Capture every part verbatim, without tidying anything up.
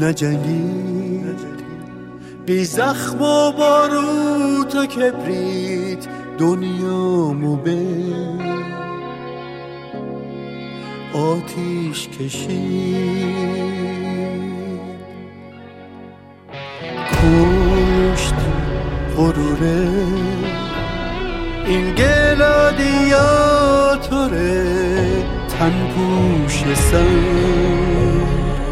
نجنگید، بی زخم و باروت و کبریت دنیامو به آتیش کشید. کشت غروره این گلادیاتوره، تن پوش سر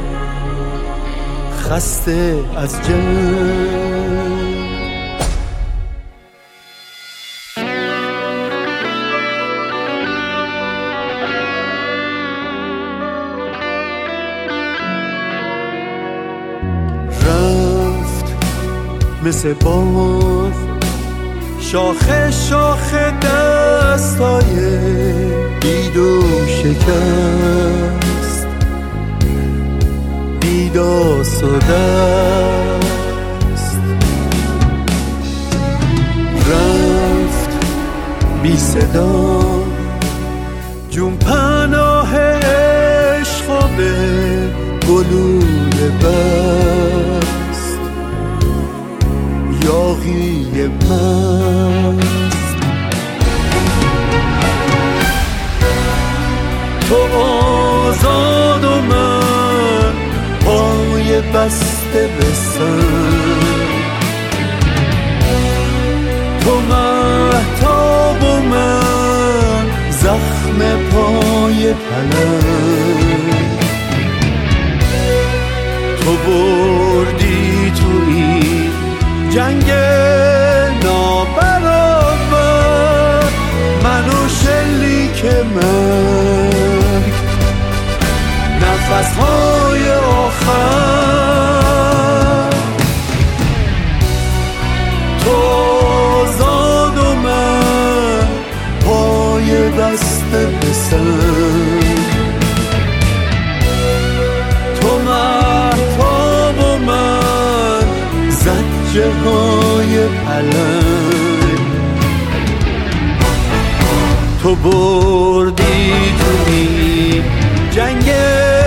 خسته از جنگ. رفت مثل باد شاخه شاخه دستای بید و شکست، بیداس و دست. رفت بی صدا جون پناه عشق و به گلوله بست، یاغی مست. تو آزاد و من پای بسته به سر، تو مهتاب و من زخم پای پلنگ. تو بردی تو این جنگ نابرابر منو شلیک مرگ، نفس‌های آخر. تو آزاد و من پای بسته به سر، تو مهتاب و من زجه های پلنگ. تو بردی تو این جنگ